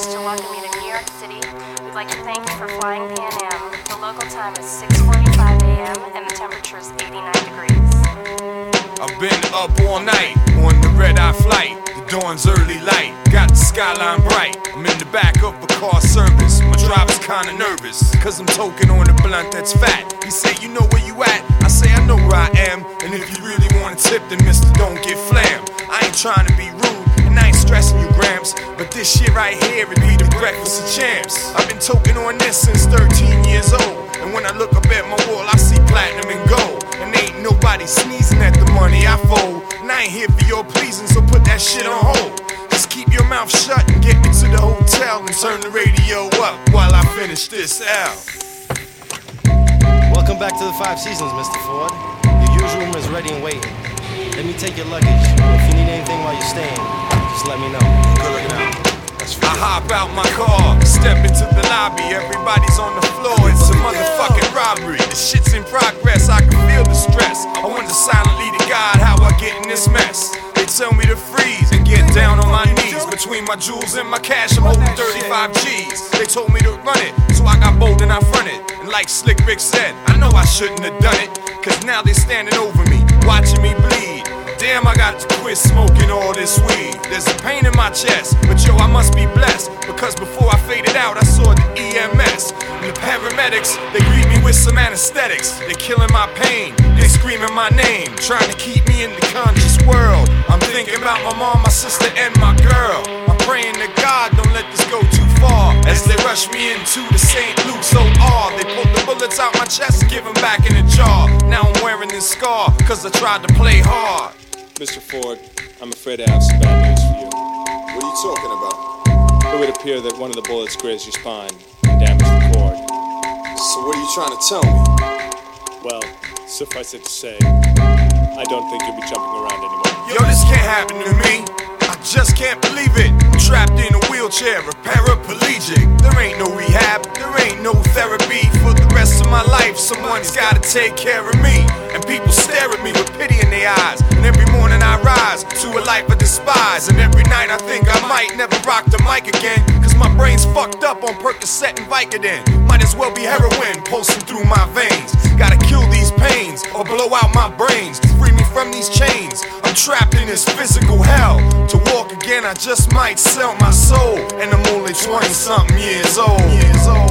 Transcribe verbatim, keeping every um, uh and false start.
pleased to welcome you to New York City. We'd like to thank you for flying Pan Am. The local time is six forty-five a m and the temperature is eighty-nine degrees. I've been up all night on the red-eye flight. The dawn's early light, got the skyline bright. I'm in the back of a car service. My driver's kinda nervous, cause I'm toking on a blunt that's fat. He say, you know where you at? I say, I know where I am. And if you really want a tip, then mister, don't get flammed. I ain't trying to be rude, and I ain't stressing you, Gramps, but this shit right here, it be the breakfast of champs. I've been toking on this since thirteen years old, and when I look up at my wall, I see platinum and gold. And ain't nobody sneezing at the money I fold. And I ain't here for your pleasing, so put that shit on hold. Just keep your mouth shut and get me to the hotel and turn the radio up while I finish this out. Welcome back to the Five Seasons, Mister Ford. Your usual room is ready and waiting. Let me take your luggage. If you need anything while you're staying, just let me know. Good looking out. I hop out my car, step into the lobby. Everybody's on the floor, it's a motherfucking robbery. The shit's in progress, I can feel the stress. I wonder silently to God how I get in this mess. They tell me to freeze and get down on my knees. Between my jewels and my cash, I'm holding thirty-five G's. They told me to run it, so I got bold and I fronted. And like Slick Rick said, I know I shouldn't have done it, cause now they standing over me, watching me bleed. Damn, I got to quit smoking all this weed. There's a pain in my chest, but yo, I must be blessed, because before I faded out, I saw the E M S. And the paramedics, they greet me with some anesthetics. They're killing my pain, they screaming my name, trying to keep me in the conscious world. I'm thinking about my mom, my sister, and my girl. I'm praying to God, don't let this go too far. As they rush me into the Saint Luke's O R, they pull the bullets out my chest and give them back in the jar. Now I'm wearing this scar, cause I tried to play hard. Mister Ford, I'm afraid I have some bad news for you. What are you talking about? It would appear that one of the bullets grazed your spine and damaged the cord. So what are you trying to tell me? Well, suffice it to say, I don't think you'll be jumping around anymore. Yo, this can't happen to me. I just can't believe it. I'm trapped in a wheelchair, a paraplegic. There ain't no rehab, there ain't no therapy. For the rest of my life, someone's gotta take care of me. And people stare at me with pity in their eyes. And every morning I rise to a life I despise. And every night I think I might never rock the mic again, cause my brain's fucked up on Percocet and Vicodin. Might as well be heroin pulsing through my veins. Gotta kill these pains or blow out my brains to free me from these chains. I'm trapped in this physical hell. To walk again I just might sell my soul, and I'm only twenty something years old. Years old.